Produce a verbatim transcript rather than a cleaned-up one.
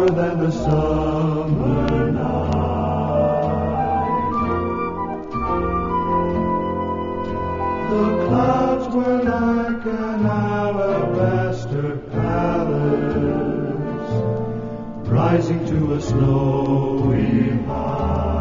warmer than the summer night. The clouds were like an alabaster palace, rising to a snowy height.